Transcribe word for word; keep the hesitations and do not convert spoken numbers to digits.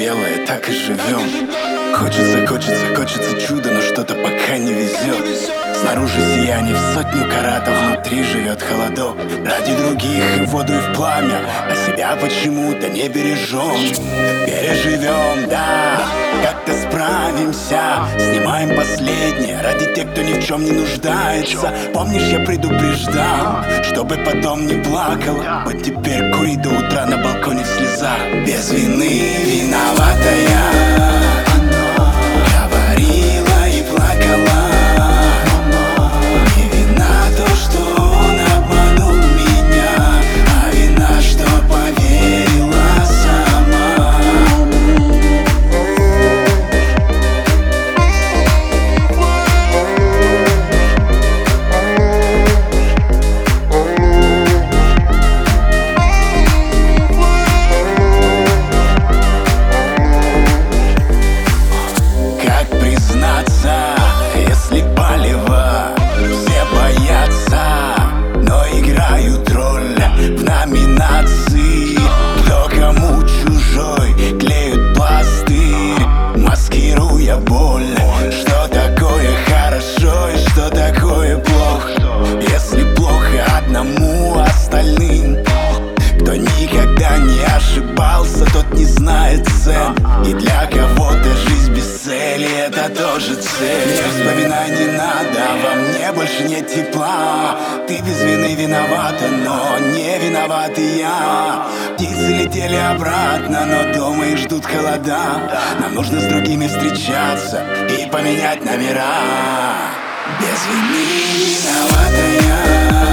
белое, так и живем. Хочется, хочется, хочется чуда, но что-то пока не везет. Снаружи сияние в сотню каратов, внутри живет холодок. Ради других и в воду, и в пламя, а себя почему-то не бережем. Переживем, да, как-то справимся. Снимаем последнее ради тех, кто ни в чем не нуждается. Помнишь, я предупреждал, чтобы потом не плакала. Вот теперь кури до утра на балконе в слезах. Без вины виноватая говорила и плакала. Не вина то, что он обманул меня, а вина, что поверила сама. Как признаться, если палево все боятся, но играют роль в номинации. Кто кому чужой, клеют пластырь, маскируя боль. Что такое хорошо и что такое плохо? Если плохо одному, остальным. Кто никогда не ошибался, тот не знает цен. И для кого-то жизнь без цели — это тоже цель. Не вспоминай, не надо, во мне больше нет тепла. Ты без вины виновата, но не виноват и я. Птицы летели обратно, но дома их ждут холода. Нам нужно с другими встречаться и поменять номера. Без вины виноватая